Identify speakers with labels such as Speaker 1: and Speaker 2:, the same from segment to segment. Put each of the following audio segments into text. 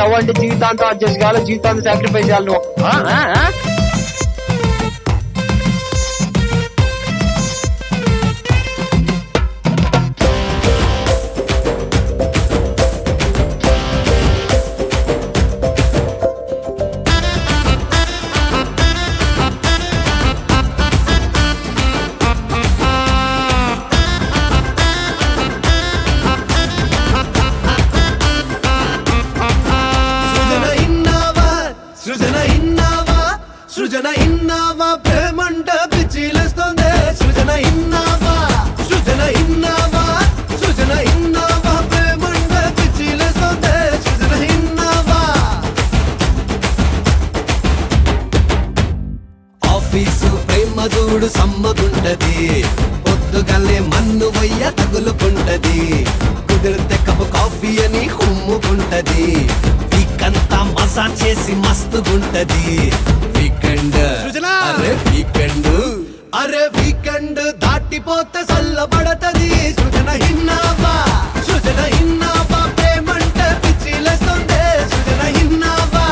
Speaker 1: Love అంటే జీవితాంతం adjust కావాలి, జీవితాంతం సాక్రిఫైస్ చేయాలి నువ్వు.
Speaker 2: సృజన ఇన్నావా ప్రేమంట పిచ్చిలేస్తుంది. సృజన ఇన్నావా, సృజన ఇన్నావా, సృజన ఇన్నావా ప్రేమంట పిచ్చిలేస్తుంది. సృజన ఇన్నావా. ఆఫీసు ప్రేమ చూడు సమ్మగుంటది, పొద్దుగల్లే మన్ను వయ్య తగులుకుంటది, కుదిరితే కప్పు కాఫీ అని కుమ్ముకుంటది, వీకంతా మసాజ్ చేసి మస్తుగుంటది. వీకెండ్ అరే వీకెండ్, అరే వీకెండ్ దాటిపోతే చల్లబడతది. సృజన ఇన్నావా, సృజన ఇన్నావా ప్రేమంటే పిచ్చిలేస్తుంది. సృజన ఇన్నావా.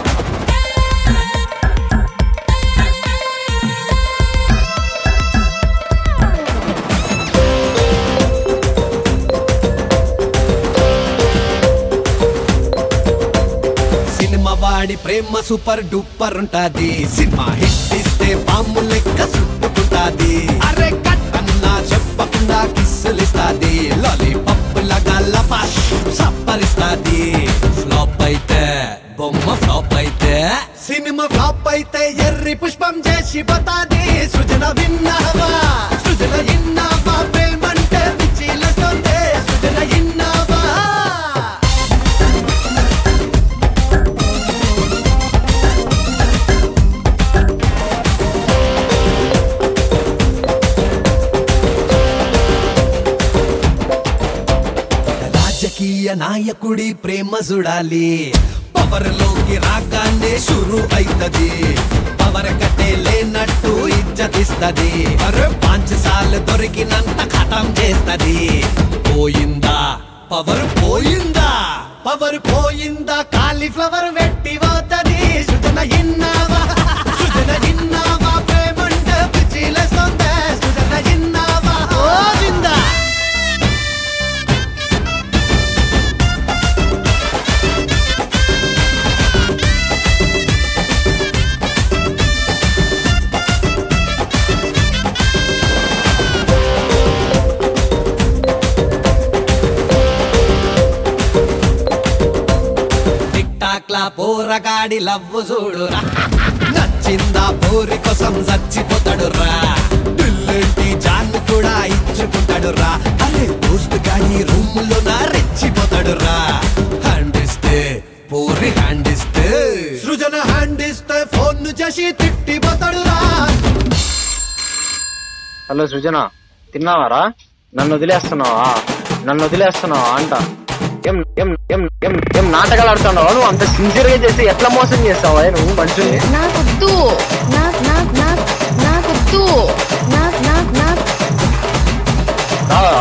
Speaker 2: సినిమా వాడి ప్రేమ సూపర్ డూపర్ ఉంటాది, సినిమా హిట్ ఇస్తే పాము లెక్క చుట్టుకుంటాది. అరే కట్టన్నా చెప్పకుండా కిస్సులిస్తాది, లాలీపాప్ లాగా లపాష్ సప్పరిస్తాది. ఫ్లాప్ అయితే బొమ్మ, ఫ్లాప్ అయితే సినిమా, ఫ్లాప్ అయితే ఎర్రి పుష్పం చేసి పోతాది. సృజన విన్నావా, సృజన ఇన్నావా ప్రేమంటే పిచ్చిలేస్తుంది. సృజన ఇన్నావా. రాజకీయ నాయకుడి ప్రేమ చూడాలి, పవర్ లోకి రాగానే షురు అయితది. పవర్ కట్టే లేనట్టు ఇజ్జతిస్తది, అరే 5 సార్లు దొరికినంత ఖతం చేస్తది. పోయిందా పవర్, పోయిందా పవర్, పోయిందా కాలీఫ్లవర్ వెట్టి పోతది. సృజన ఇన్నావా, సృజన ఇన్నావా ప్రేమంటే పిచ్చిలేస్తుంది. సృజన ఇన్నావా. పోయిందా. టిక్టాక్లా పోరగాడి లవ్వు చూడురా, నచ్చిందా పోరి కోసం చచ్చిపోతాడురా. పిల్లంటి జాన్ను కూడా ఇచ్చుకుంటాడురా, అరే దోస్తు గాని రూమ్ లో నా రెచ్చిపోతాడురా. హ్యాండ్ ఇస్తే పోరి, హ్యాండ్ ఇస్తే సృజన, హ్యాండ్ ఇస్తే ఫోన్ చేసి తిట్టిపోతాడురా.
Speaker 1: హలో సృజన, తిన్నావారా? నన్ను వదిలేస్తున్నావా, నన్ను వదిలేస్తున్నావా అంట. ఏం ఏం ఏం ఏం ఏం నాటకాలు ఆడుతున్నావా నువ్వు? అంత సిన్సియర్ గా చేస్తే ఎట్లా మోసం చేస్తావా నువ్వు మనుషుల్ని?
Speaker 3: నాకొద్దు, నాకొద్దు,
Speaker 1: రావా?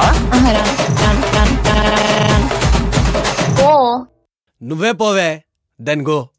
Speaker 3: పో.
Speaker 2: నువ్వే పోవే, దెన్ గో.